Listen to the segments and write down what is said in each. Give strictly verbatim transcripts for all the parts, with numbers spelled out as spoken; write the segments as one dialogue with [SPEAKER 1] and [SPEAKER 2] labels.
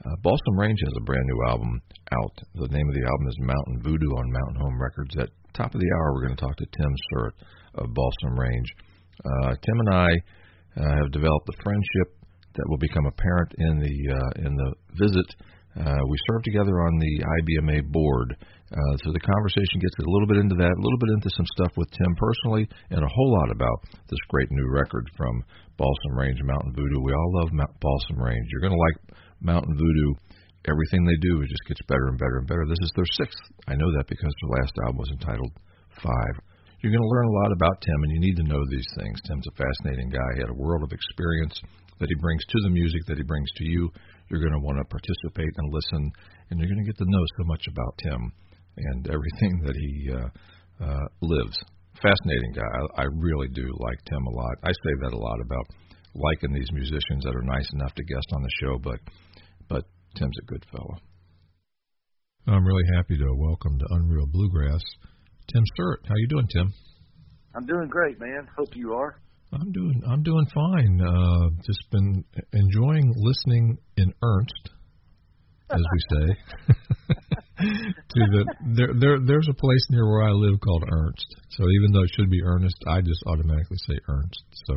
[SPEAKER 1] Uh, Balsam Range has a brand new album out. The name of the album is Mountain Voodoo on Mountain Home Records. At top of the hour, we're going to talk to Tim Surratt of Balsam Range. Uh, Tim and I uh, have developed a friendship that will become apparent in the uh, in the visit. Uh, we served together on the I B M A board, uh, so the conversation gets a little bit into that, a little bit into some stuff with Tim personally, and a whole lot about this great new record from Balsam Range, Mountain Voodoo. We all love Mount Balsam Range. You're going to like Mountain Voodoo. Everything they do, it just gets better and better and better. This is their sixth. I know that because their last album was entitled Five. You're going to learn a lot about Tim, and you need to know these things. Tim's a fascinating guy. He had a world of experience that he brings to the music, that he brings to you. You're going to want to participate and listen, and you're going to get to know so much about Tim and everything that he uh, uh, lives. Fascinating guy. I, I really do like Tim a lot. I say that a lot about liking these musicians that are nice enough to guest on the show, but but Tim's a good fellow. I'm really happy to welcome to Unreal Bluegrass Tim Surratt. How you doing, Tim?
[SPEAKER 2] I'm doing great, man. Hope you are.
[SPEAKER 1] I'm doing I'm doing fine. Uh, just been enjoying listening in earnest, as we say. to the there there there's a place near where I live called Ernst. So even though it should be Ernest, I just automatically say Ernst. So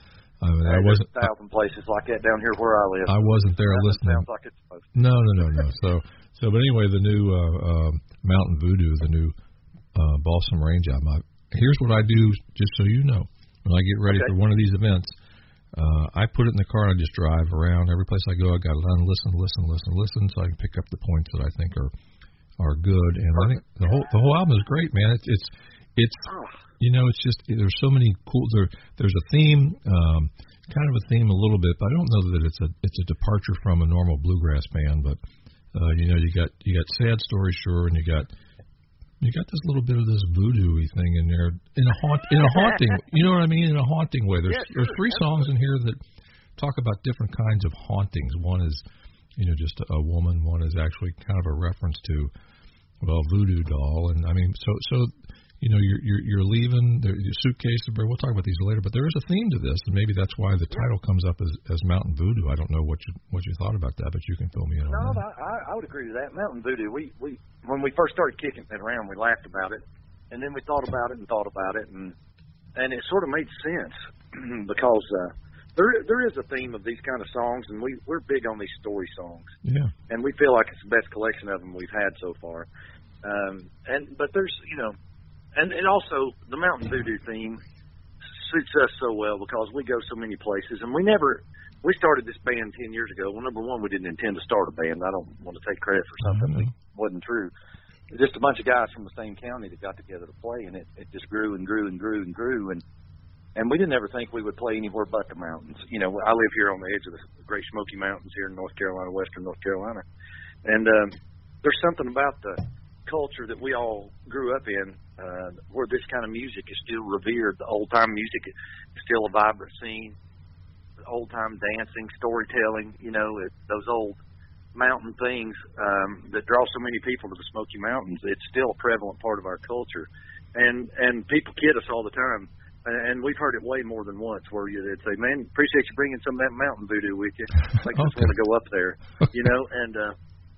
[SPEAKER 1] I mean, I wasn't
[SPEAKER 2] a thousand places like that down here where I live.
[SPEAKER 1] I wasn't there
[SPEAKER 2] that
[SPEAKER 1] listening.
[SPEAKER 2] Sounds like it's supposed to.
[SPEAKER 1] No, no, no, no. So so but anyway, the new uh, uh, Mountain Voodoo, the new uh, Balsam Range album. I, here's what I do, just so you know. When I get ready okay. for one of these events, uh, I put it in the car and I just drive around. Every place I go, I got to listen, listen, listen, listen, so I can pick up the points that I think are are good. And I think the whole the whole album is great, man. It's it's it's you know, it's just there's so many cool. There there's a theme, um, kind of a theme a little bit, but I don't know that it's a it's a departure from a normal bluegrass band. But uh, you know, you got you got sad stories, sure, and you got. You got this little bit of this voodoo-y thing in there, in a haunt, in a haunting, you know what I mean, in a haunting way. There's
[SPEAKER 2] yeah, sure,
[SPEAKER 1] there's three songs in here that talk about different kinds of hauntings. One is, you know, just a, a woman. One is actually kind of a reference to, well, voodoo doll, and I mean, so so, you know, you're you're, you're leaving the, your suitcase. We'll talk about these later, but there is a theme to this, and maybe that's why the title comes up as, as Mountain Voodoo. I don't know what you what you thought about that, but you can fill me in on
[SPEAKER 2] no,
[SPEAKER 1] that.
[SPEAKER 2] No, I, I would agree with that. Mountain Voodoo. We we. When we first started kicking it around, we laughed about it, and then we thought about it and thought about it, and and it sort of made sense because uh, there there is a theme of these kind of songs, and we we're big on these story songs,
[SPEAKER 1] yeah,
[SPEAKER 2] and we feel like it's the best collection of them we've had so far, um, and but there's you know, and and also the Mountain Voodoo theme suits us so well because we go so many places, and we never. We started this band ten years ago. Well, number one, we didn't intend to start a band. I don't want to take credit for something mm-hmm. that wasn't true. Just a bunch of guys from the same county that got together to play, and it, it just grew and grew and grew and grew. And and we didn't ever think we would play anywhere but the mountains. You know, I live here on the edge of the Great Smoky Mountains here in North Carolina, western North Carolina. And um, there's something about the culture that we all grew up in uh, where this kind of music is still revered. The old-time music is still a vibrant scene. Old-time dancing, storytelling, you know, it, those old mountain things um, that draw so many people to the Smoky Mountains. It's still a prevalent part of our culture. And and people kid us all the time. And we've heard it way more than once where they'd say, man, appreciate you bringing some of that mountain voodoo with you. Makes us want to go up there, you know. And, uh,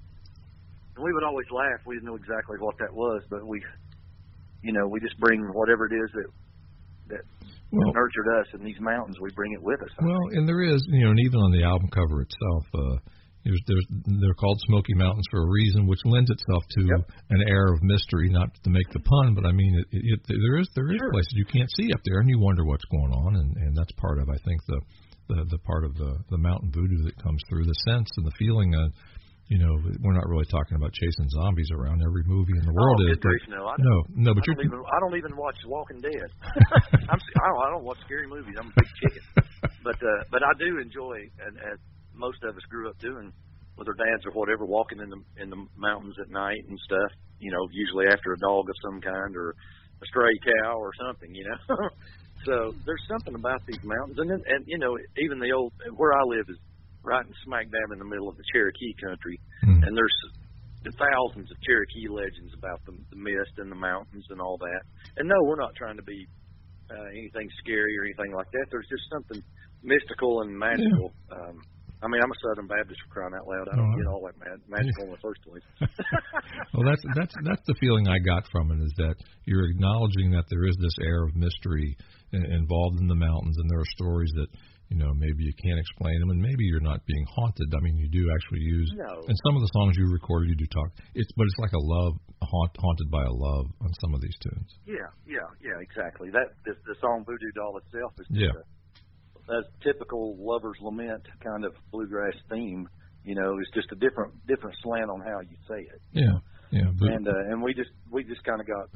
[SPEAKER 2] and we would always laugh. We didn't know exactly what that was, but we, you know, we just bring whatever it is that that well, nurtured us in these mountains. We bring it with us.
[SPEAKER 1] I well, think. And there is, you know, and even on the album cover itself, uh, there's, there's, they're called Smoky Mountains for a reason, which lends itself to
[SPEAKER 2] yep.
[SPEAKER 1] an air of mystery. Not to make the pun, but I mean, it, it, there is there is
[SPEAKER 2] sure.
[SPEAKER 1] places you can't see up there, and you wonder what's going on, and, and that's part of, I think, the the, the part of the, the mountain voodoo that comes through, the sense and the feeling of. You know, we're not really talking about chasing zombies around. Every movie in the world
[SPEAKER 2] oh,
[SPEAKER 1] is.
[SPEAKER 2] But, no, I
[SPEAKER 1] no, no, but
[SPEAKER 2] I
[SPEAKER 1] you're.
[SPEAKER 2] Don't even, I don't even watch Walking Dead. I'm, I don't. I don't watch scary movies. I'm a big chicken. But uh, but I do enjoy, and as most of us grew up doing, with our dads or whatever, walking in the in the mountains at night and stuff. You know, usually after a dog of some kind or a stray cow or something. You know. So there's something about these mountains, and then, and you know, even the old where I live is. Right in smack dab in the middle of the Cherokee country, mm. and there's thousands of Cherokee legends about the, the mist and the mountains and all that. And no, we're not trying to be uh, anything scary or anything like that. There's just something mystical and magical
[SPEAKER 1] yeah.
[SPEAKER 2] um, I mean, I'm a Southern Baptist for crying out loud. I don't
[SPEAKER 1] oh,
[SPEAKER 2] get all that mad, magical in the first place.
[SPEAKER 1] Well, that's that's that's the feeling I got from it, is that you're acknowledging that there is this air of mystery involved in the mountains, and there are stories that, you know, maybe you can't explain them, and maybe you're not being haunted. I mean, you do actually use,
[SPEAKER 2] no.
[SPEAKER 1] and some of the songs you recorded, you do talk. It's but it's like a love, a haunt, haunted by a love on some of these tunes.
[SPEAKER 2] Yeah, yeah, yeah, exactly. That the, the song Voodoo Doll itself is just
[SPEAKER 1] yeah.
[SPEAKER 2] a, a typical lover's lament kind of bluegrass theme. You know, it's just a different different slant on how you say it.
[SPEAKER 1] Yeah, yeah. But,
[SPEAKER 2] and uh, and we just we just kind of got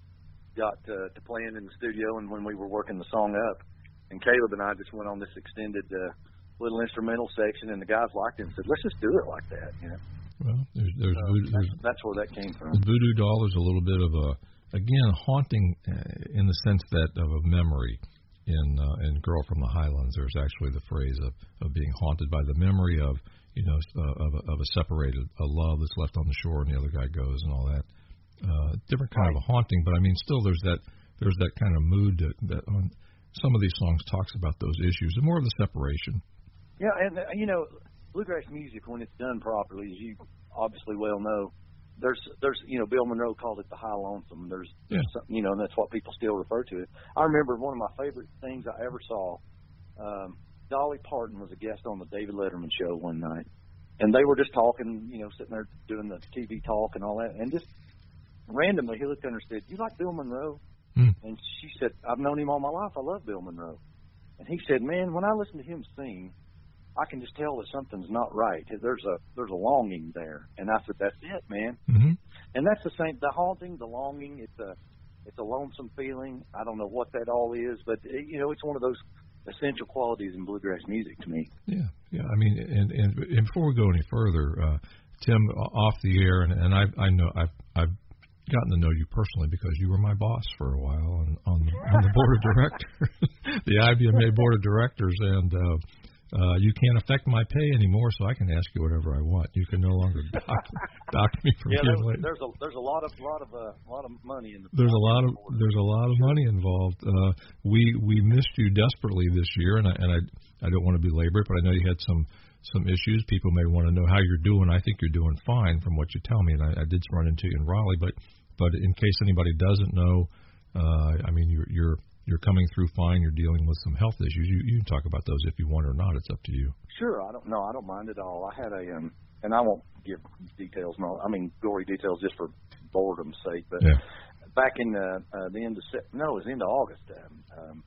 [SPEAKER 2] got uh, to playing in the studio, and when we were working the song up, and Caleb and I just went on this extended uh, little instrumental section, and the guys liked it and said, "Let's just do it like that," you know.
[SPEAKER 1] Well, there's there's,
[SPEAKER 2] so
[SPEAKER 1] voodoo, there's
[SPEAKER 2] that's, that's where that came from.
[SPEAKER 1] Voodoo Doll is a little bit of a, again, haunting uh, in the sense that of a memory. In uh, in Girl from the Highlands, there's actually the phrase of, of being haunted by the memory of, you know, uh, of, a, of a separated, a love that's left on the shore and the other guy goes and all that. Uh, different kind
[SPEAKER 2] right.
[SPEAKER 1] of a haunting, but I mean, still there's that there's that kind of mood that, that on some of these songs talks about those issues and more of the separation.
[SPEAKER 2] Yeah, and uh, you know, bluegrass music, when it's done properly, as you obviously well know, There's, there's, you know, Bill Monroe called it the high lonesome. There's,
[SPEAKER 1] yeah.
[SPEAKER 2] there's some, you know, and that's what people still refer to it. I remember one of my favorite things I ever saw. Um, Dolly Parton was a guest on the David Letterman show one night, and they were just talking, you know, sitting there doing the T V talk and all that, and just randomly he looked at her and said, "You like Bill Monroe?"
[SPEAKER 1] Mm.
[SPEAKER 2] And she said, "I've known him all my life. I love Bill Monroe." And he said, "Man, when I listen to him sing, I can just tell that something's not right. There's a there's a longing there." And I said, "That's it, man."
[SPEAKER 1] Mm-hmm.
[SPEAKER 2] And that's the same. The haunting, the longing. It's a it's a lonesome feeling. I don't know what that all is, but it, you know, it's one of those essential qualities in bluegrass music to me.
[SPEAKER 1] Yeah, yeah. I mean, and and, and before we go any further, uh, Tim, off the air, and, and I I know I've I've gotten to know you personally because you were my boss for a while on on, on the board of directors, the I B M A board of directors, and. Uh, Uh, you can't affect my pay anymore, so I can ask you whatever I want. You can no longer dock, dock me from
[SPEAKER 2] yeah,
[SPEAKER 1] here.
[SPEAKER 2] There's, there's a there's a lot of lot of uh, lot of money in the.
[SPEAKER 1] There's a lot of there's a lot of money involved. Uh, we we missed you desperately this year, and I and I I don't want to belabor it, but I know you had some some issues. People may want to know how you're doing. I think you're doing fine from what you tell me, and I, I did run into you in Raleigh. But but in case anybody doesn't know, uh, I mean you're you're. You're coming through fine. You're dealing with some health issues. You, you can talk about those if you want or not. It's up to you.
[SPEAKER 2] Sure, I don't know. I don't mind at all. I had a, um, and I won't give details. No, I mean gory details just for boredom's sake. But
[SPEAKER 1] yeah.
[SPEAKER 2] back in the, uh, the end of no, it was the end of August. Um, um,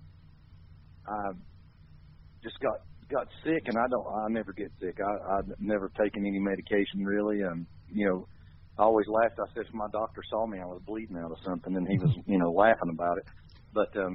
[SPEAKER 2] I just got got sick, and I don't. I never get sick. I, I've never taken any medication really. Um, you know, I always laughed. I said if my doctor saw me, I was bleeding out of something, and he was, you know, laughing about it. But um,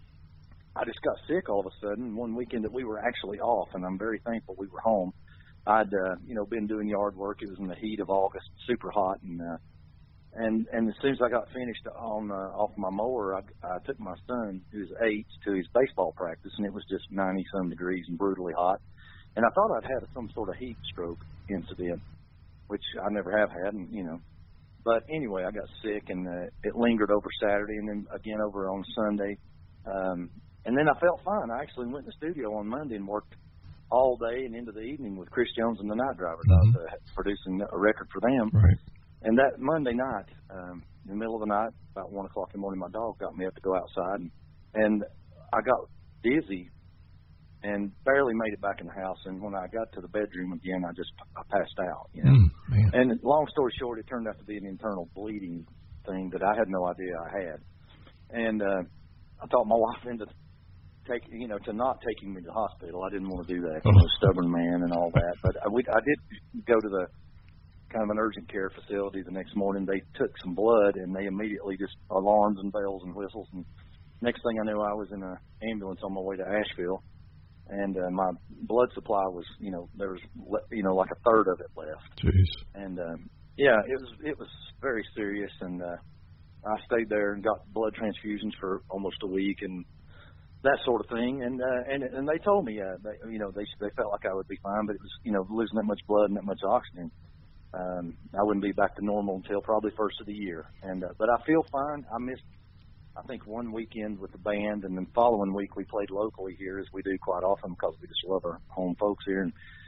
[SPEAKER 2] I just got sick all of a sudden one weekend that we were actually off, and I'm very thankful we were home. I'd, uh, you know, been doing yard work. It was in the heat of August, super hot, and uh, and and as soon as I got finished on uh, off my mower, I, I took my son, who's eight, to his baseball practice, and it was just ninety some degrees and brutally hot. And I thought I'd had some sort of heat stroke incident, which I never have had, and you know. But anyway, I got sick, and uh, it lingered over Saturday, and then again over on Sunday. Um, and then I felt fine. I actually went in the studio on Monday and worked all day and into the evening with Chris Jones and the Night Drivers.
[SPEAKER 1] Mm-hmm.
[SPEAKER 2] I was uh, producing a record for them.
[SPEAKER 1] Right.
[SPEAKER 2] And that Monday night, um, in the middle of the night, about one o'clock in the morning, my dog got me up to go outside, and, and I got dizzy and barely made it back in the house. And when I got to the bedroom again, I just I passed out. You know?
[SPEAKER 1] Mm,
[SPEAKER 2] and long story short, it turned out to be an internal bleeding thing that I had no idea I had. And uh, I talked my wife into taking, you know, to not taking me to the hospital. I didn't want to do that.
[SPEAKER 1] Oh.
[SPEAKER 2] You know, stubborn man and all that. But I, we, I did go to the kind of an urgent care facility the next morning. They took some blood, and they immediately just alarms and bells and whistles. And next thing I knew, I was in an ambulance on my way to Asheville. And uh, my blood supply was, you know, there was, you know, like a third of it left.
[SPEAKER 1] Jeez.
[SPEAKER 2] And um, yeah, it was it was very serious. And uh, I stayed there and got blood transfusions for almost a week and that sort of thing. And uh, and and they told me, uh, they, you know, they they felt like I would be fine, but it was, you know, losing that much blood and that much oxygen. Um, I wouldn't be back to normal until probably first of the year. And uh, but I feel fine. I missed, I think, one weekend with the band, and then the following week we played locally here, as we do quite often because we just love our home folks here. And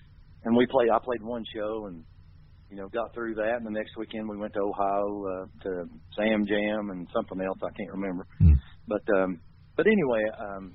[SPEAKER 2] and we played. I played one show and you know got through that. And the next weekend we went to Ohio uh, to Sam Jam and something else I can't remember. Mm. But um, but anyway, um,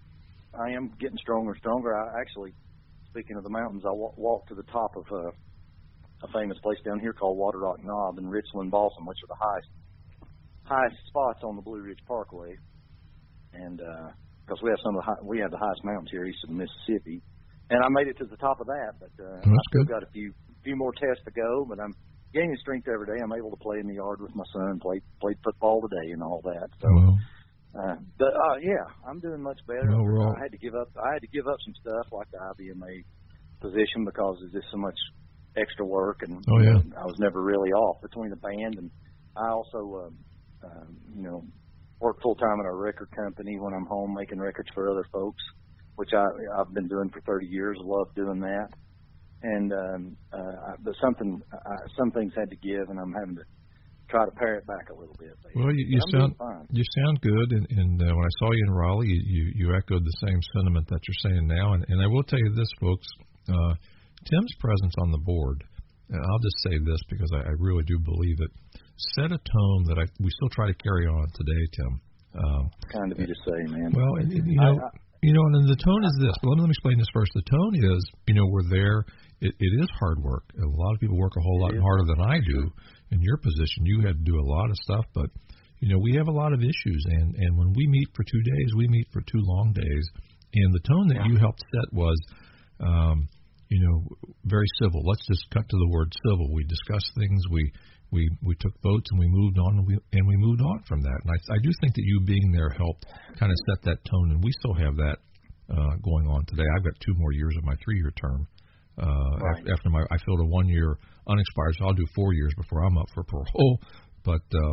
[SPEAKER 2] I am getting stronger and stronger. I actually, speaking of the mountains, I w- walked to the top of uh, a famous place down here called Water Rock Knob in Richland, Balsam, which are the highest highest spots on the Blue Ridge Parkway. And because uh, we have some of the high, we have the highest mountains here east of the Mississippi, and I made it to the top of that. But uh,
[SPEAKER 1] well,
[SPEAKER 2] I've still
[SPEAKER 1] good.
[SPEAKER 2] got a few few more tests to go. But I'm gaining strength every day. I'm able to play in the yard with my son, play played football today, and all that. So,
[SPEAKER 1] well,
[SPEAKER 2] uh, but uh, yeah, I'm doing much better.
[SPEAKER 1] Well, we're all...
[SPEAKER 2] I had to give up. I had to give up some stuff like the I B M A position because there's just so much extra work, and
[SPEAKER 1] oh, yeah.
[SPEAKER 2] I was never really off between the band, and I also, uh, uh, you know. work full time at our record company when I'm home making records for other folks, which I, I've been doing for thirty years. Love doing that. And um, uh, but something, uh, some things had to give, and I'm having to try to pare it back a little bit. Basically.
[SPEAKER 1] Well, you, you sound you sound good, and, and uh, when I saw you in Raleigh, you, you, you echoed the same sentiment that you're saying now. And, and I will tell you this, folks, uh, Tim's presence on the board, and I'll just say this because I, I really do believe it, set a tone that I, we still try to carry on today, Tim. Um,
[SPEAKER 2] kind of you to say, man.
[SPEAKER 1] Well, and, and, you know, I, I, you know, and the tone is this. But let me, let me explain this first. The tone is, you know, we're there. It, it is hard work. A lot of people work a whole lot harder than I do. In your position, you had to do a lot of stuff, but you know, we have a lot of issues. And and when we meet for two days, we meet for two long days. And the tone that you helped set was, um, you know, very civil. Let's just cut to the word civil. We discussed things. We We we took votes and we moved on and we and we moved on from that. And I, I do think that you being there helped kind of set that tone, and we still have that uh, going on today. I've got two more years of my three-year term. Uh,
[SPEAKER 2] right.
[SPEAKER 1] After my I filled a one-year unexpired, so I'll do four years before I'm up for parole. But uh,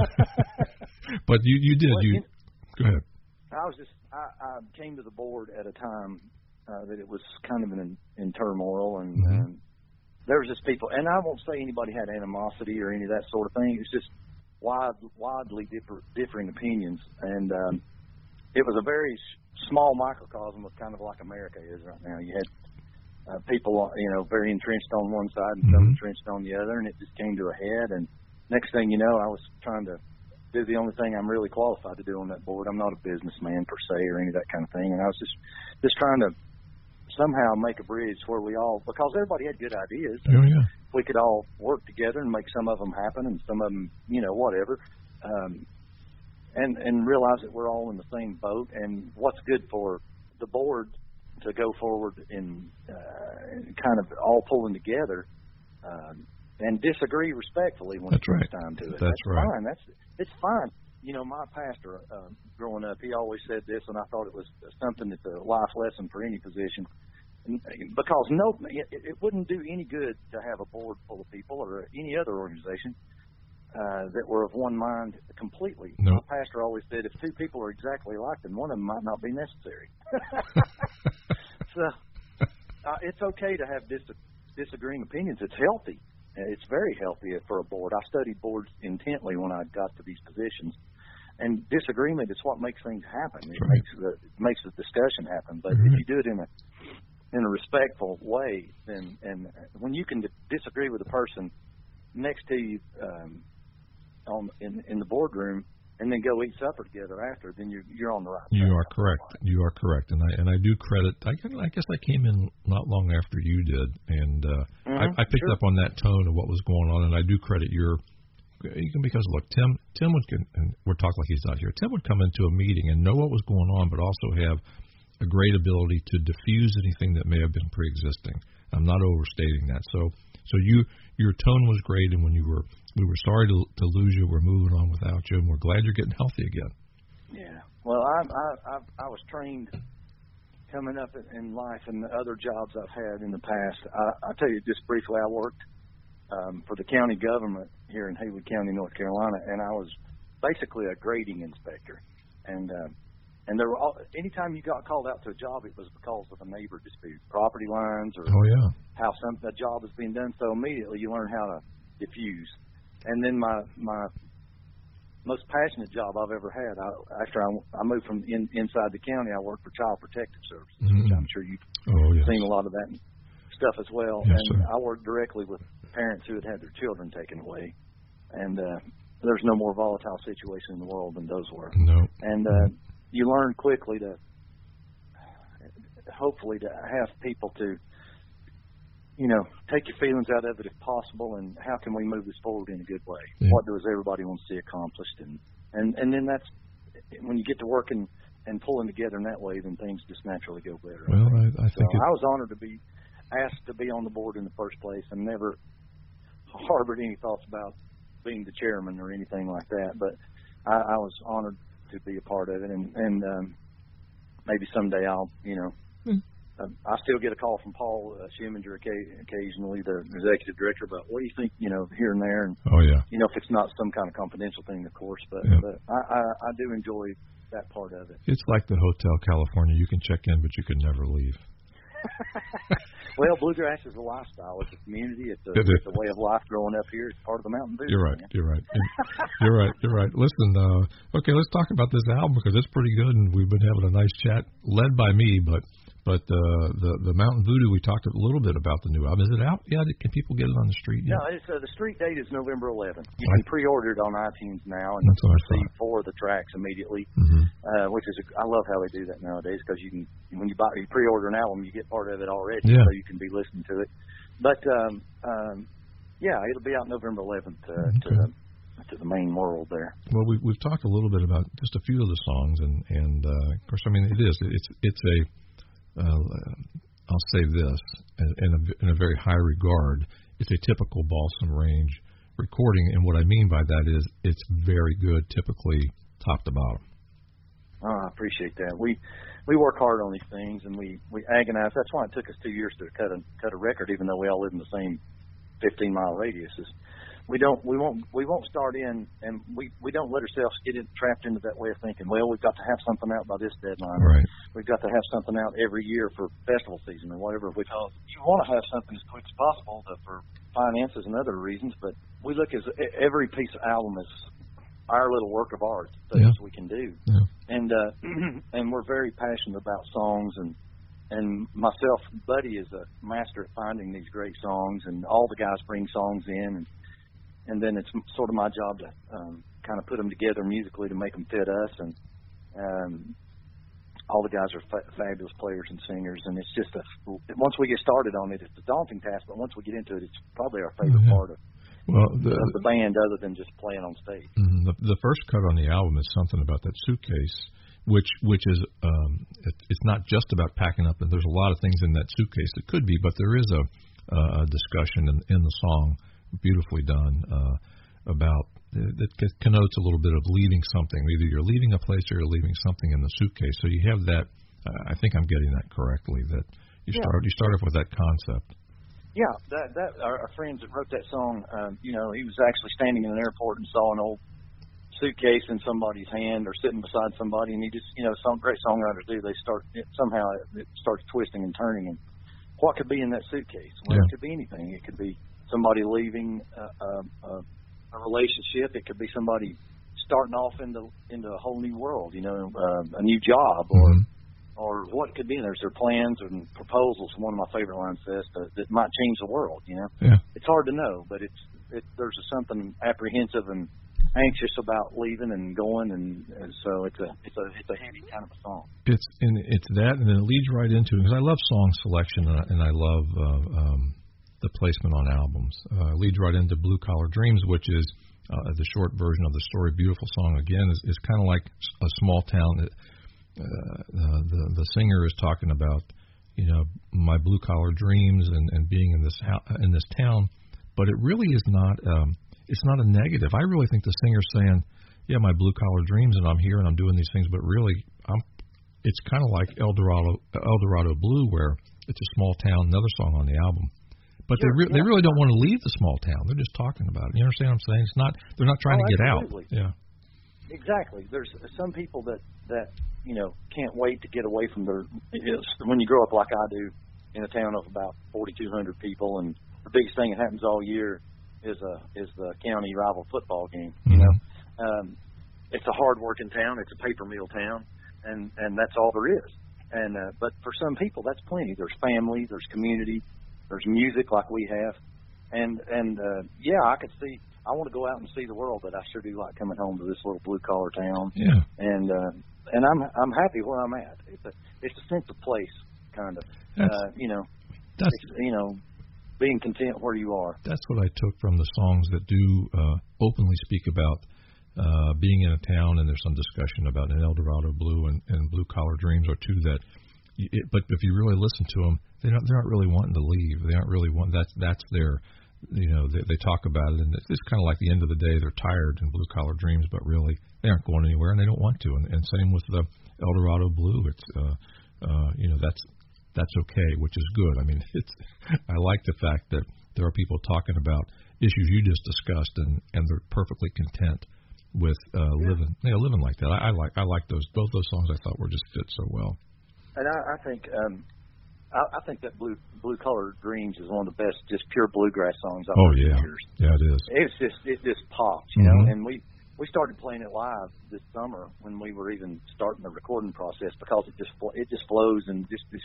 [SPEAKER 1] but you you did
[SPEAKER 2] well,
[SPEAKER 1] you,
[SPEAKER 2] you
[SPEAKER 1] go ahead.
[SPEAKER 2] I was just I, I came to the board at a time uh, that it was kind of in in turmoil and. Mm-hmm. Um, There was just people, and I won't say anybody had animosity or any of that sort of thing. It was just wide, widely differ, differing opinions, and um, it was a very small microcosm of kind of like America is right now. You had uh, people, you know, very entrenched on one side and mm-hmm. some entrenched on the other, and it just came to a head. And next thing you know, I was trying to do the only thing I'm really qualified to do on that board. I'm not a businessman per se or any of that kind of thing, and I was just just trying to somehow make a bridge where we all, because everybody had good ideas.
[SPEAKER 1] Oh, yeah.
[SPEAKER 2] We could all work together and make some of them happen and some of them, you know, whatever. Um, and, and realize that we're all in the same boat and what's good for the board to go forward in uh, kind of all pulling together um, and disagree respectfully when
[SPEAKER 1] That's
[SPEAKER 2] it comes
[SPEAKER 1] right.
[SPEAKER 2] time to it.
[SPEAKER 1] That's,
[SPEAKER 2] That's
[SPEAKER 1] right.
[SPEAKER 2] fine. That's, it's fine. You know, my pastor, uh, growing up, he always said this, and I thought it was something that's a life lesson for any position. Because no, it, it wouldn't do any good to have a board full of people or any other organization uh, that were of one mind completely.
[SPEAKER 1] Nope.
[SPEAKER 2] My pastor always said, if two people are exactly alike, then one of them might not be necessary. So uh, it's okay to have dis- disagreeing opinions. It's healthy. It's very healthy for a board. I studied boards intently when I got to these positions. And disagreement is what makes things happen. It
[SPEAKER 1] right.
[SPEAKER 2] makes the it makes the discussion happen. But
[SPEAKER 1] mm-hmm.
[SPEAKER 2] if you do it in a in a respectful way, then and when you can d- disagree with the person next to you um, on in in the boardroom, and then go eat supper together after, then you're you're on the right.
[SPEAKER 1] You are correct. You are correct, and I and I do credit. I, I guess I came in not long after you did, and uh, mm-hmm. I, I picked
[SPEAKER 2] sure.
[SPEAKER 1] up on that tone of what was going on, and I do credit your. Because look, Tim, Tim would, and we're talking like he's not here. Tim would come into a meeting and know what was going on, but also have a great ability to diffuse anything that may have been pre-existing. I'm not overstating that. So, so you, your tone was great, and when you were, we were sorry to, to lose you. We're moving on without you, and we're glad you're getting healthy again.
[SPEAKER 2] Yeah. Well, I, I, I, I was trained coming up in life and the other jobs I've had in the past. I, I'll tell you just briefly. I worked. Um, for the county government here in Haywood County, North Carolina, and I was basically a grading inspector. And uh, and there were all, anytime you got called out to a job, it was because of a neighbor dispute, property lines, or
[SPEAKER 1] oh, yeah.
[SPEAKER 2] how some a job is being done. So immediately you learn how to diffuse. And then my my most passionate job I've ever had, I, after I, I moved from in, inside the county, I worked for Child Protective Services, mm-hmm. which I'm sure you've
[SPEAKER 1] oh, yes.
[SPEAKER 2] seen a lot of that stuff as well.
[SPEAKER 1] Yes,
[SPEAKER 2] and
[SPEAKER 1] sir.
[SPEAKER 2] I work directly with parents who had had their children taken away. And uh, there's no more volatile situation in the world than those were.
[SPEAKER 1] No.
[SPEAKER 2] And uh, you learn quickly to, hopefully, to have people to, you know, take your feelings out of it if possible, and how can we move this forward in a good way?
[SPEAKER 1] Yeah.
[SPEAKER 2] What does everybody want to see accomplished? And, and, and then that's, when you get to working and pulling together in that way, then things just naturally go better.
[SPEAKER 1] Well, I, I
[SPEAKER 2] so
[SPEAKER 1] think it,
[SPEAKER 2] I was honored to be asked to be on the board in the first place, and never harbored any thoughts about being the chairman or anything like that. But I, I was honored to be a part of it, and, and um, maybe someday I'll, you know,
[SPEAKER 1] mm.
[SPEAKER 2] uh, I still get a call from Paul uh, Schumacher occasionally, the executive director, about what do you think, you know, here and there. And,
[SPEAKER 1] oh, yeah.
[SPEAKER 2] you know, if it's not some kind of confidential thing, of course. But,
[SPEAKER 1] yeah.
[SPEAKER 2] but I, I, I do enjoy that part of it.
[SPEAKER 1] It's like the Hotel California. You can check in, but you can never leave.
[SPEAKER 2] Well, bluegrass is a lifestyle. It's a community. It's a, it's a way of life growing up here. It's part of the Mountain View.
[SPEAKER 1] You're right.
[SPEAKER 2] Man.
[SPEAKER 1] You're right. You're right. You're right. Listen, uh, okay, let's talk about this album because it's pretty good, and we've been having a nice chat, led by me, but but uh, the the Mountain Voodoo, we talked a little bit about the new album. Is it out? Yeah, can people get it on the street?
[SPEAKER 2] Yeah,
[SPEAKER 1] no,
[SPEAKER 2] it's, uh, the street date is November eleventh. You
[SPEAKER 1] right.
[SPEAKER 2] can pre-order it on iTunes now and
[SPEAKER 1] That's what I
[SPEAKER 2] receive
[SPEAKER 1] thought.
[SPEAKER 2] four of the tracks immediately,
[SPEAKER 1] mm-hmm.
[SPEAKER 2] uh, which is a, I love how they do that nowadays because you can when you buy you pre-order an album, you get part of it already,
[SPEAKER 1] yeah.
[SPEAKER 2] so you can be listening to it. But um, um, yeah, it'll be out November eleventh uh,
[SPEAKER 1] okay.
[SPEAKER 2] to the to the main world there.
[SPEAKER 1] Well, we, we've talked a little bit about just a few of the songs, and and uh, of course, I mean, it is it's it's a uh, I'll say this in a, in a very high regard. It's a typical Balsam Range recording, and what I mean by that is it's very good, typically top to bottom.
[SPEAKER 2] Oh, I appreciate that. We we work hard on these things, and we, we agonize. That's why it took us two years to cut a cut a record, even though we all live in the same fifteen mile radius. Is we don't we won't we won't start in, and we, we don't let ourselves get in, trapped into that way of thinking. Well, we've got to have something out by this deadline.
[SPEAKER 1] Right.
[SPEAKER 2] We've got to have something out every year for festival season or whatever. Because you want to have something as quick as possible to, for finances and other reasons. But we look as every piece of album as our little work of art, things
[SPEAKER 1] yeah.
[SPEAKER 2] we can do.
[SPEAKER 1] Yeah.
[SPEAKER 2] And uh, and we're very passionate about songs, and and myself, Buddy, is a master at finding these great songs, and all the guys bring songs in, and and then it's sort of my job to um, kind of put them together musically to make them fit us, and um, all the guys are fa- fabulous players and singers, and it's just a once we get started on it, it's a daunting task, but once we get into it, it's probably our favorite
[SPEAKER 1] yeah.
[SPEAKER 2] part of.
[SPEAKER 1] Well, the,
[SPEAKER 2] of the band, other than just playing on stage.
[SPEAKER 1] Mm-hmm. The, the first cut on the album is something about that suitcase, which which is um, it, it's not just about packing up. And there's a lot of things in that suitcase that could be, but there is a, a discussion in, in the song, beautifully done, uh, about that connotes a little bit of leaving something. Either you're leaving a place or you're leaving something in the suitcase. So you have that. Uh, I think I'm getting that correctly. That you
[SPEAKER 2] yeah.
[SPEAKER 1] start you start off with that concept.
[SPEAKER 2] Yeah, that that our, our friends that wrote that song, um, you know, he was actually standing in an airport and saw an old suitcase in somebody's hand or sitting beside somebody, and he just, you know, some great songwriters do. They start it, somehow it starts twisting and turning, and what could be in that suitcase? Well,
[SPEAKER 1] yeah.
[SPEAKER 2] it could be anything. It could be somebody leaving a, a, a relationship. It could be somebody starting off into into a whole new world. You know, uh, a new job or.
[SPEAKER 1] Mm-hmm.
[SPEAKER 2] Or what could be in there? There's their plans and proposals. One of my favorite lines says that, that might change the world. You know,
[SPEAKER 1] yeah.
[SPEAKER 2] It's hard to know, but it's it, there's something apprehensive and anxious about leaving and going, and, and so it's a it's a it's a heavy kind of a song.
[SPEAKER 1] It's and it's that, and then it leads right into because I love song selection and I, and I love uh, um, the placement on albums. Uh, it leads right into Blue Collar Dreams, which is uh, the short version of the story. Beautiful song again is, is kind of like a small town. That, Uh, the the singer is talking about, you know, my blue collar dreams and, and being in this ho- in this town, but it really is not. Um, it's not a negative. I really think the singer's saying, yeah, my blue collar dreams, and I'm here and I'm doing these things, but really, I'm. It's kind of like El Dorado El Dorado Blue, where it's a small town. Another song on the album, but
[SPEAKER 2] sure,
[SPEAKER 1] they re-
[SPEAKER 2] yeah.
[SPEAKER 1] they really don't want to leave the small town. They're just talking about it. You understand what I'm saying? It's not. They're not trying
[SPEAKER 2] oh,
[SPEAKER 1] to get
[SPEAKER 2] absolutely.
[SPEAKER 1] out. Yeah.
[SPEAKER 2] Exactly. There's some people that, that, you know, can't wait to get away from their, when you grow up like I do in a town of about forty-two hundred people, and the biggest thing that happens all year is a, is the county rival football game, you
[SPEAKER 1] Mm-hmm.
[SPEAKER 2] know. Um, it's a hard working town. It's a paper mill town, and, and that's all there is. And, uh, but for some people, that's plenty. There's family, there's community, there's music like we have, and and uh, yeah, I could see. I want to go out and see the world, but I sure do like coming home to this little blue collar town.
[SPEAKER 1] Yeah.
[SPEAKER 2] And uh, and I'm I'm happy where I'm at. It's a it's a sense of place, kind of. Uh, you know,
[SPEAKER 1] that's
[SPEAKER 2] it's, you know, being content where you are.
[SPEAKER 1] That's what I took from the songs that do uh, openly speak about uh, being in a town, and there's some discussion about an El Dorado Blue and, and Blue Collar Dreams are two that. It, but if you really listen to them, they're not they're not really wanting to leave. They aren't really want that's that's their. You know, they, they talk about it, and it's kind of like the end of the day. They're tired in Blue Collar Dreams, but really they aren't going anywhere, and they don't want to. And, and same with the El Dorado Blue. It's, uh, uh, you know, that's that's okay, which is good. I mean, it's. I like the fact that there are people talking about issues you just discussed, and, and they're perfectly content with uh, yeah. living, you know, living like that. I, I like I like those both those songs. I thought were just fit so well.
[SPEAKER 2] And I, I think. Um, I think that Blue Blue Collar Dreams is one of the best, just pure bluegrass songs I've
[SPEAKER 1] oh,
[SPEAKER 2] heard
[SPEAKER 1] yeah.
[SPEAKER 2] in years.
[SPEAKER 1] Yeah, it is.
[SPEAKER 2] It's just it just pops, you
[SPEAKER 1] mm-hmm.
[SPEAKER 2] know. And we we started playing it live this summer when we were even starting the recording process because it just it just flows and just this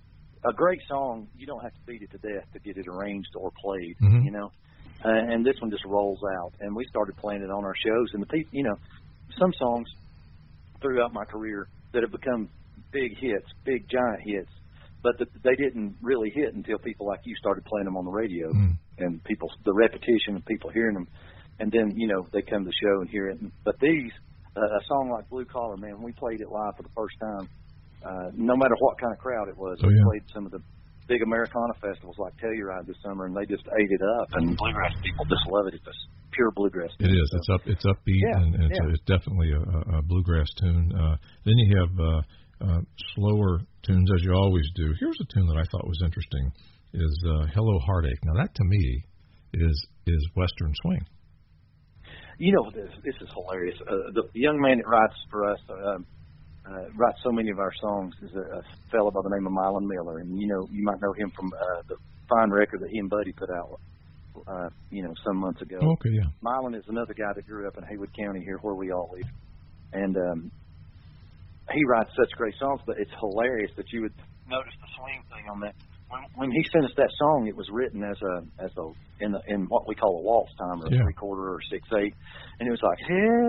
[SPEAKER 2] a great song. You don't have to beat it to death to get it arranged or played,
[SPEAKER 1] mm-hmm.
[SPEAKER 2] you know. Uh, and this one just rolls out. And we started playing it on our shows. And the people, you know, some songs throughout my career that have become big hits, big giant hits. But the, they didn't really hit until people like you started playing them on the radio,
[SPEAKER 1] mm.
[SPEAKER 2] and people, the repetition of people hearing them, and then you know they come to the show and hear it. But these, uh, a song like Blue Collar, man, when we played it live for the first time, uh, no matter what kind of crowd it was,
[SPEAKER 1] oh,
[SPEAKER 2] we
[SPEAKER 1] yeah.
[SPEAKER 2] played some of the big Americana festivals like Telluride this summer, and they just ate it up. And bluegrass people just love it. It's a pure bluegrass.
[SPEAKER 1] It
[SPEAKER 2] tune,
[SPEAKER 1] is.
[SPEAKER 2] So.
[SPEAKER 1] It's up. It's upbeat,
[SPEAKER 2] yeah,
[SPEAKER 1] and, and
[SPEAKER 2] yeah.
[SPEAKER 1] it's, it's definitely a, a bluegrass tune. Uh, then you have. Uh, Uh, slower tunes, as you always do. Here's a tune that I thought was interesting, is uh, Hello Heartache. Now, that to me is is Western swing.
[SPEAKER 2] You know, this, this is hilarious. Uh, the young man that writes for us, uh, uh, writes so many of our songs, is a, a fellow by the name of Mylon Miller. And, you know, you might know him from uh, the fine record that he and Buddy put out, uh, you know, some months ago.
[SPEAKER 1] Okay, yeah.
[SPEAKER 2] Mylon is another guy that grew up in Haywood County here where we all live. And, um, he writes such great songs, but it's hilarious that you would notice the swing thing on that. When, when he sent us that song, it was written as a as a in the, in what we call a waltz time or a
[SPEAKER 1] yeah.
[SPEAKER 2] three quarter or six eight, and it was like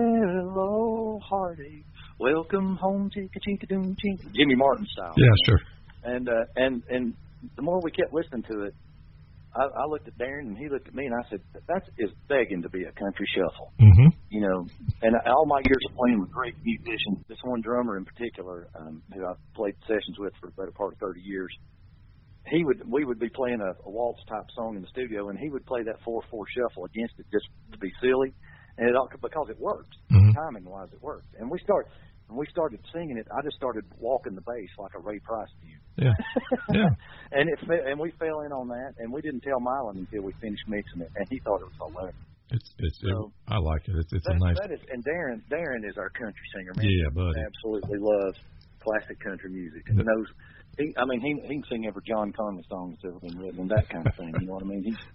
[SPEAKER 2] Hello Heartache, welcome home, chicka chicka doom chicka, Jimmy Martin style.
[SPEAKER 1] Yeah, sure.
[SPEAKER 2] And uh, and and the more we kept listening to it, I, I looked at Darren and he looked at me and I said, that is begging to be a country shuffle.
[SPEAKER 1] Mm-hmm.
[SPEAKER 2] You know, and all my years of playing with great musicians, this one drummer in particular, um, who I've played sessions with for the better part of thirty years, he would, we would be playing a, a waltz type song in the studio and he would play that four four shuffle against it just to be silly. And it all, because it works,
[SPEAKER 1] mm-hmm.
[SPEAKER 2] timing wise, it works. And we start, when we started singing it, I just started walking the bass like a Ray Price view.
[SPEAKER 1] Yeah, yeah.
[SPEAKER 2] and it and we fell in on that, and we didn't tell Mylon until we finished mixing it, and he thought it was hilarious.
[SPEAKER 1] It's it's.
[SPEAKER 2] So,
[SPEAKER 1] it, I like it. It's it's
[SPEAKER 2] that,
[SPEAKER 1] a nice.
[SPEAKER 2] That is, and Darren Darren is our country singer, man.
[SPEAKER 1] Yeah, buddy.
[SPEAKER 2] He absolutely loves classic country music and knows. He, I mean, he he can sing every John Conley song that's ever been written and that kind of thing. You know what I mean? He's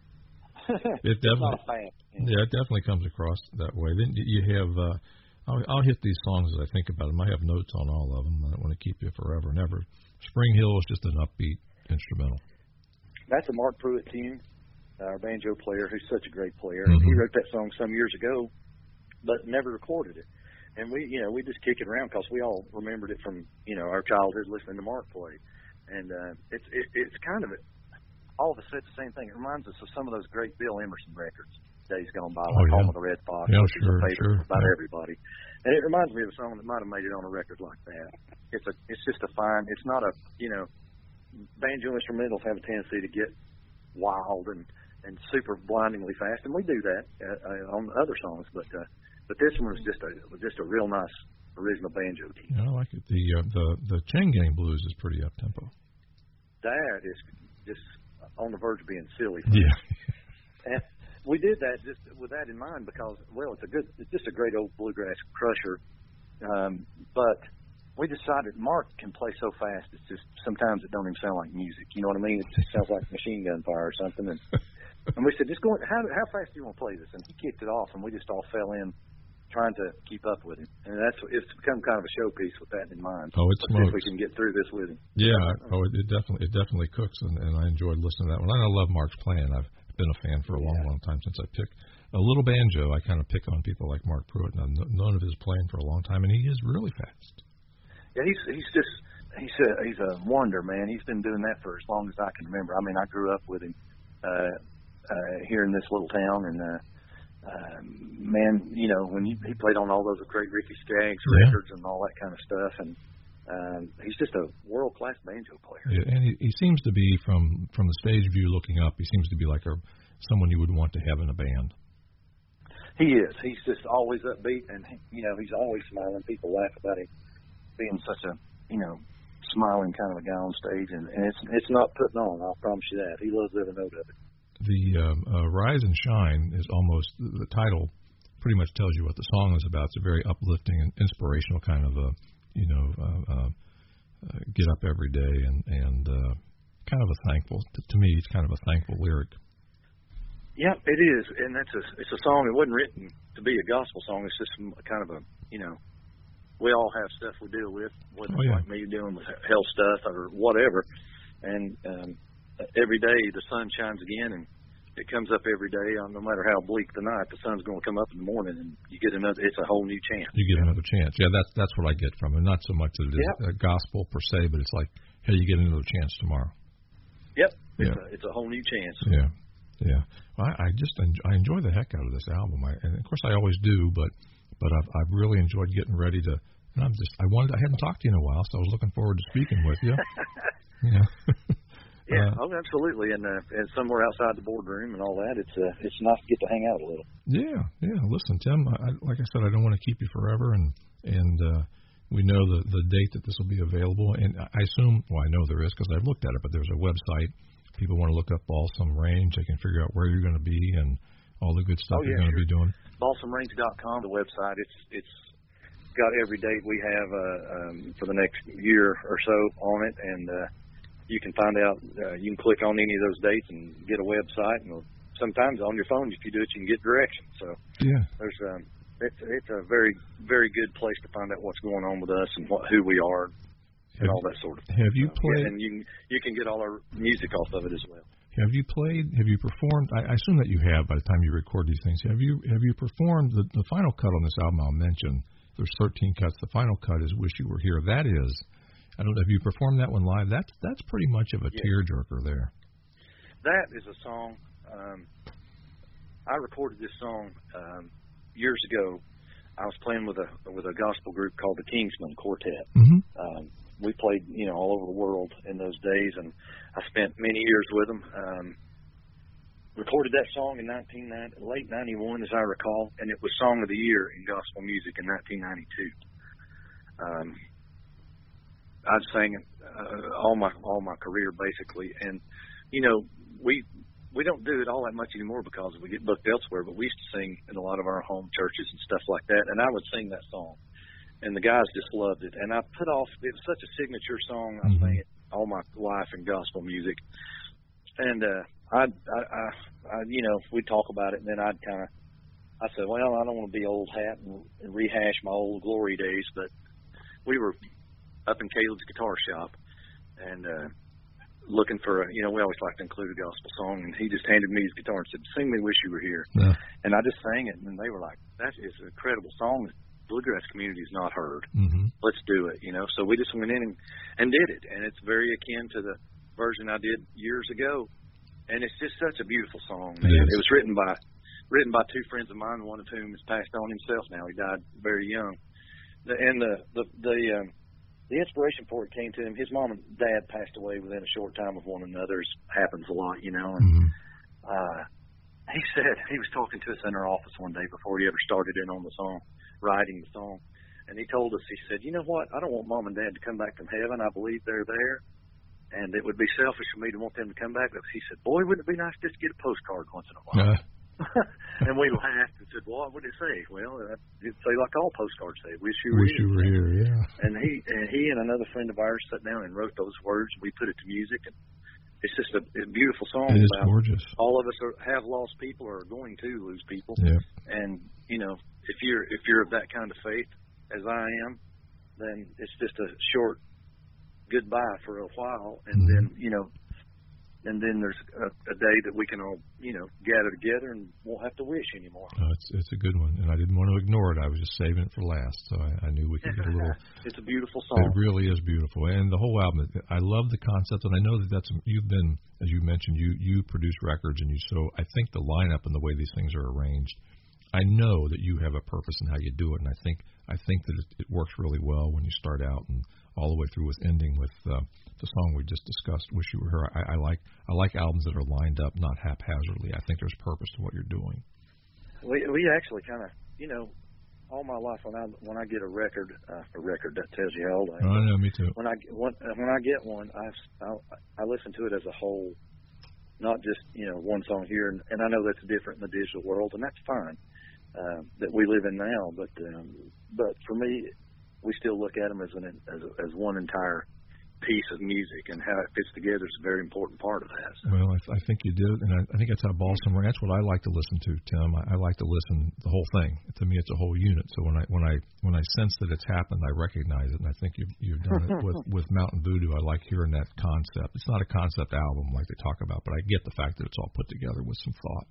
[SPEAKER 1] it definitely.
[SPEAKER 2] not a fan, you know?
[SPEAKER 1] Yeah, it definitely comes across that way. Then you have. Uh, I'll, I'll hit these songs as I think about them. I have notes on all of them. I don't want to keep you forever and ever. Spring Hill is just an upbeat instrumental.
[SPEAKER 2] That's a Mark Pruitt tune, our banjo player, who's such a great player.
[SPEAKER 1] Mm-hmm.
[SPEAKER 2] And he wrote that song some years ago, but never recorded it. And we, you know, we just kick it around because we all remembered it from, you know, our childhood listening to Mark play. And uh, it's it, it's kind of, all of us said the same thing. It reminds us of some of those great Bill Emerson records. Days gone by, like
[SPEAKER 1] oh, yeah.
[SPEAKER 2] Home of the Red Fox,
[SPEAKER 1] yeah,
[SPEAKER 2] which
[SPEAKER 1] sure,
[SPEAKER 2] is a favorite
[SPEAKER 1] sure.
[SPEAKER 2] for about
[SPEAKER 1] yeah.
[SPEAKER 2] everybody. And it reminds me of a song that might have made it on a record like that. It's a, it's just a fine. It's not a, you know, banjo instrumentals have a tendency to get wild and and super blindingly fast, and we do that uh, uh, on other songs. But uh, but this one was just a just a real nice original banjo key.
[SPEAKER 1] Yeah, I like it. The uh, the the Chain Gang Blues is pretty up tempo.
[SPEAKER 2] That is just on the verge of being silly.
[SPEAKER 1] Yeah.
[SPEAKER 2] And we did that just with that in mind because, well, it's a good, it's just a great old bluegrass crusher. Um, but we decided Mark can play so fast, it's just sometimes it don't even sound like music. You know what I mean? It just sounds like machine gun fire or something. And, and we said, just go. How how fast do you want to play this? And he kicked it off, and we just all fell in trying to keep up with him, and that's it's become kind of a showpiece with that in mind.
[SPEAKER 1] Oh, it's
[SPEAKER 2] Let's see if we can get through this with him.
[SPEAKER 1] Yeah. Oh, it, it definitely it definitely cooks, and, and I enjoyed listening to that one. I love Mark's playing. I've been a fan for a long,
[SPEAKER 2] yeah.
[SPEAKER 1] long time since I picked a little banjo. I kind of pick on people like Mark Pruitt, and I've known of his playing for a long time, and he is really fast.
[SPEAKER 2] Yeah, he's he's just he's a he's a wonder, man. He's been doing that for as long as I can remember. I mean, I grew up with him uh, uh, here in this little town, and. Uh, Uh, man, you know, when he, he played on all those great Ricky Skaggs
[SPEAKER 1] yeah.
[SPEAKER 2] records and all that kind of stuff, and um, he's just a world-class banjo player.
[SPEAKER 1] Yeah, and he, he seems to be, from from the stage view looking up, he seems to be like a someone you would want to have in a band.
[SPEAKER 2] He is. He's just always upbeat, and, you know, he's always smiling. People laugh about him being such a, you know, smiling kind of a guy on stage, and, and it's it's not putting on, I'll promise you that. He loves every note of it. The
[SPEAKER 1] um, uh, Rise and Shine is almost, the title pretty much tells you what the song is about. It's a very uplifting and inspirational kind of a, you know, uh, uh, uh, get up every day and, and uh, kind of a thankful, to, to me, it's kind of a thankful lyric.
[SPEAKER 2] Yeah, it is, and that's a, it's a song, it wasn't written to be a gospel song, it's just kind of a, you know, we all have stuff we deal with, whether
[SPEAKER 1] oh,
[SPEAKER 2] it's
[SPEAKER 1] yeah.
[SPEAKER 2] like me dealing with health stuff or whatever, and um, every day the sun shines again, and it comes up every day. No matter how bleak the night, the sun's going to come up in the morning, and you get another. It's a whole new chance.
[SPEAKER 1] You get another chance. Yeah, that's that's what I get from it. Not so much that it is
[SPEAKER 2] yep.
[SPEAKER 1] a gospel per se, but it's like, hey, you get another chance tomorrow.
[SPEAKER 2] Yep. It's
[SPEAKER 1] yeah.
[SPEAKER 2] a, it's a whole new chance.
[SPEAKER 1] Yeah. Yeah. Well, I, I just enjoy, I enjoy the heck out of this album. I, and of course I always do, but but I've I've really enjoyed getting ready to. And I'm just I wanted I hadn't talked to you in a while, so I was looking forward to speaking with you. yeah.
[SPEAKER 2] Yeah,
[SPEAKER 1] uh,
[SPEAKER 2] oh, absolutely, and uh, and somewhere outside the boardroom and all that, it's uh, it's nice to get to hang out a little.
[SPEAKER 1] Yeah, yeah. Listen, Tim, I, like I said, I don't want to keep you forever, and and uh, we know the the date that this will be available, and I assume, well, I know there is because I've looked at it, but there's a website. People want to look up Balsam Range, they can figure out where you're going to be and all the good stuff
[SPEAKER 2] oh,
[SPEAKER 1] you're
[SPEAKER 2] yeah,
[SPEAKER 1] going to
[SPEAKER 2] sure.
[SPEAKER 1] be doing.
[SPEAKER 2] balsam range dot com, the website. It's it's got every date we have uh, um, for the next year or so on it, and. Uh, You can find out, uh, you can click on any of those dates and get a website. And sometimes on your phone, if you do it, you can get directions. So
[SPEAKER 1] yeah.
[SPEAKER 2] there's um, it's, it's a very, very good place to find out what's going on with us and what, who we are and
[SPEAKER 1] have
[SPEAKER 2] all
[SPEAKER 1] you,
[SPEAKER 2] that sort of
[SPEAKER 1] thing. Have you
[SPEAKER 2] so,
[SPEAKER 1] played?
[SPEAKER 2] Yeah, and you, you can get all our music off of it as well.
[SPEAKER 1] Have you played, have you performed, I, I assume that you have by the time you record these things. Have you have you performed, the, the final cut on this album I'll mention, there's thirteen cuts. The final cut is Wish You Were Here. That is... I don't know if you performed that one live. That's that's pretty much of a
[SPEAKER 2] yeah.
[SPEAKER 1] tearjerker there.
[SPEAKER 2] That is a song. Um, I recorded this song um, years ago. I was playing with a with a gospel group called the Kingsmen Quartet.
[SPEAKER 1] Mm-hmm.
[SPEAKER 2] Um, we played, you know, all over the world in those days, and I spent many years with them. Um, recorded that song in nineteen ninety, late ninety-one, as I recall, and it was Song of the Year in gospel music in nineteen ninety-two. Um, I'd sang uh, all my all my career basically, and you know we we don't do it all that much anymore because we get booked elsewhere. But we used to sing in a lot of our home churches and stuff like that, and I would sing that song, and the guys just loved it. And I put off it was such a signature song. I
[SPEAKER 1] mm-hmm.
[SPEAKER 2] sang it all my life in gospel music, and uh, I'd I, I, I you know we'd talk about it, and then I'd kind of I said, well, I don't want to be old hat and, and rehash my old glory days, but we were up in Caleb's guitar shop and uh, looking for a, you know, we always like to include a gospel song, and he just handed me his guitar and said, sing me Wish You Were Here.
[SPEAKER 1] Yeah.
[SPEAKER 2] And I just sang it, and they were like, that is an incredible song that the bluegrass community has not heard.
[SPEAKER 1] Mm-hmm.
[SPEAKER 2] Let's do it, you know. So we just went in and, and did it, and it's very akin to the version I did years ago. And it's just such a beautiful song, man. It, it was written by written by two friends of mine, one of whom has passed on himself now. He died very young. The, and the, the, the, um, The inspiration for it came to him. His mom and dad passed away within a short time of one another. It happens a lot, you know. And
[SPEAKER 1] mm-hmm.
[SPEAKER 2] uh, he said he was talking to us in our office one day before he ever started in on the song, writing the song. And he told us, he said, you know what? I don't want mom and dad to come back from heaven. I believe they're there. And it would be selfish for me to want them to come back. But he said, boy, wouldn't it be nice just to get a postcard once in a while? Uh. And we laughed and said, well, what would it say? Well, it'd say like all postcards say, wish you were
[SPEAKER 1] wish
[SPEAKER 2] here.
[SPEAKER 1] you were here, yeah.
[SPEAKER 2] And he and he and another friend of ours sat down and wrote those words. We put it to music, and it's just a, a beautiful song.
[SPEAKER 1] It is
[SPEAKER 2] about
[SPEAKER 1] gorgeous.
[SPEAKER 2] All of us are, have lost people or are going to lose people.
[SPEAKER 1] Yeah.
[SPEAKER 2] And, you know, if you're if you're of that kind of faith, as I am, then it's just a short goodbye for a while. And mm-hmm. then, you know, and then there's a, a day that we can all, you know, gather together and won't have to wish anymore.
[SPEAKER 1] Uh, it's it's a good one, and I didn't want to ignore it. I was just saving it for last, so I, I knew we could get a little.
[SPEAKER 2] It's a beautiful song.
[SPEAKER 1] It really is beautiful, and the whole album. I love the concept, and I know that that's you've been, as you mentioned, you you produce records, and you so I think the lineup and the way these things are arranged. I know that you have a purpose in how you do it, and I think I think that it, it works really well when you start out and all the way through with ending with uh, the song we just discussed, "Wish You Were Here." I, I like I like albums that are lined up, not haphazardly. I think there's purpose to what you're doing.
[SPEAKER 2] We we actually kind of, you know, all my life when I when I get a record, uh, a record that tells you how old I am.
[SPEAKER 1] Oh, I know, me too.
[SPEAKER 2] When I when, when I get one, I, I I listen to it as a whole, not just you know one song here, and, and I know that's different in the digital world, and that's fine. Uh, that we live in now, but um, but for me, we still look at them as an as, as one entire piece of music, and how it fits together is a very important part of that. So.
[SPEAKER 1] Well, I, th- I think you did, and I, I think that's how Balsam Ranch. That's what I like to listen to, Tim. I, I like to listen the whole thing. To me, it's a whole unit. So when I when I when I sense that it's happened, I recognize it, and I think you've you've done it with with Mountain Voodoo. I like hearing that concept. It's not a concept album like they talk about, but I get the fact that it's all put together with some thought.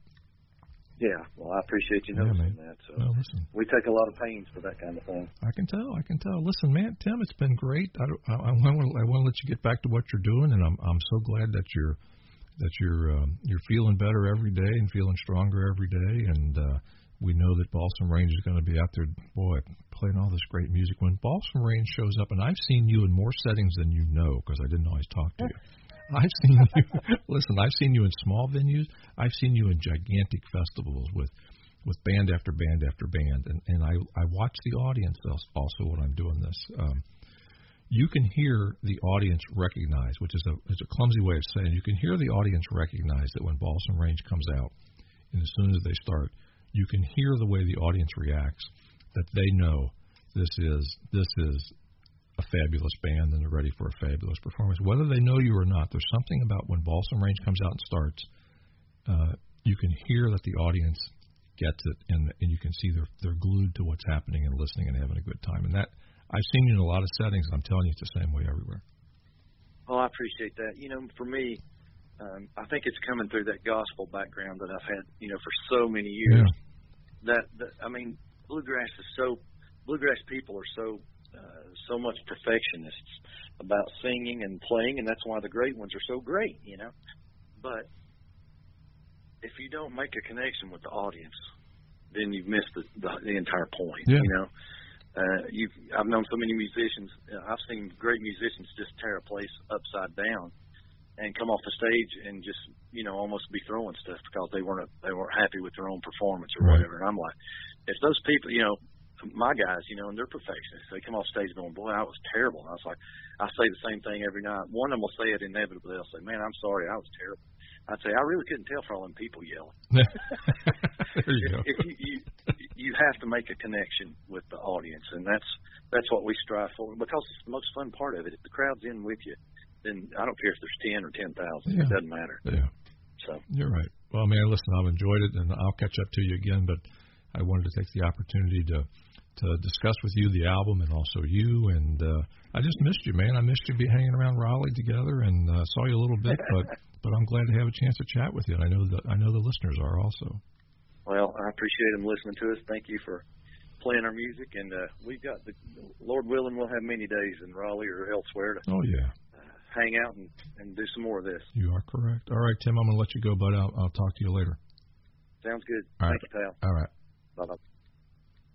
[SPEAKER 2] Yeah, well, I appreciate you noticing
[SPEAKER 1] yeah,
[SPEAKER 2] that. So
[SPEAKER 1] well, listen.
[SPEAKER 2] We take a lot of pains for that kind of thing.
[SPEAKER 1] I can tell. I can tell. Listen, man, Tim, it's been great. I, I, I want to I want to let you get back to what you're doing, and I'm I'm so glad that you're that you're um, you're feeling better every day and feeling stronger every day. And uh, we know that Balsam Range is going to be out there, boy, playing all this great music. When Balsam Range shows up, and I've seen you in more settings than you know, because I didn't always talk to you. I've seen you. Listen, I've seen you in small venues. I've seen you in gigantic festivals with, with band after band after band, and, and I I watch the audience also when I'm doing this. Um, you can hear the audience recognize, which is a is a clumsy way of saying, you can hear the audience recognize that when Balsam Range comes out, and as soon as they start, you can hear the way the audience reacts, that they know this is this is. a fabulous band, and they're ready for a fabulous performance. Whether they know you or not, there's something about when Balsam Range comes out and starts, uh, you can hear that the audience gets it, and and you can see they're they're glued to what's happening and listening and having a good time. And that I've seen you in a lot of settings, and I'm telling you, it's the same way everywhere.
[SPEAKER 2] Well, I appreciate that. You know, for me, um, I think it's coming through that gospel background that I've had, you know, for so many years. Yeah. That, that I mean, bluegrass is so bluegrass people are so. Uh, so much perfectionists about singing and playing, and that's why the great ones are so great, you know. But if you don't make a connection with the audience, then you've missed the, the, the entire point,
[SPEAKER 1] yeah.
[SPEAKER 2] you know. Uh, you've, I've known so many musicians. Uh, I've seen great musicians just tear a place upside down and come off the stage and just, you know, almost be throwing stuff because they weren't they weren't happy with their own performance or
[SPEAKER 1] right.
[SPEAKER 2] whatever. And I'm like, if those people, you know. My guys, you know, and they're perfectionists. They come off stage going, boy, I was terrible. And I was like, I say the same thing every night. One of them will say it inevitably. They'll say, man, I'm sorry, I was terrible. I'd say, I really couldn't tell for all them people yelling.
[SPEAKER 1] There you
[SPEAKER 2] if,
[SPEAKER 1] go.
[SPEAKER 2] If you, you, you have to make a connection with the audience, and that's that's what we strive for, because it's the most fun part of it. If the crowd's in with you, then I don't care if there's ten or ten thousand.
[SPEAKER 1] Yeah.
[SPEAKER 2] It doesn't matter.
[SPEAKER 1] Yeah.
[SPEAKER 2] So
[SPEAKER 1] You're right. Well, man, listen, I've enjoyed it, and I'll catch up to you again, but I wanted to take the opportunity to to discuss with you the album and also you, and uh, I just missed you, man. I missed you be hanging around Raleigh together, and uh, saw you a little bit, but but I'm glad to have a chance to chat with you, and I know that I know the listeners are also.
[SPEAKER 2] Well, I appreciate them listening to us. Thank you for playing our music, and uh, we've got the Lord willing, we'll have many days in Raleigh or elsewhere to
[SPEAKER 1] oh yeah
[SPEAKER 2] uh, hang out and, and do some more of this.
[SPEAKER 1] You are correct. All right, Tim, I'm gonna let you go, bud. I'll, I'll talk to you later.
[SPEAKER 2] Sounds good.
[SPEAKER 1] All
[SPEAKER 2] Thank
[SPEAKER 1] right.
[SPEAKER 2] you, pal.
[SPEAKER 1] All right.
[SPEAKER 2] Bye bye.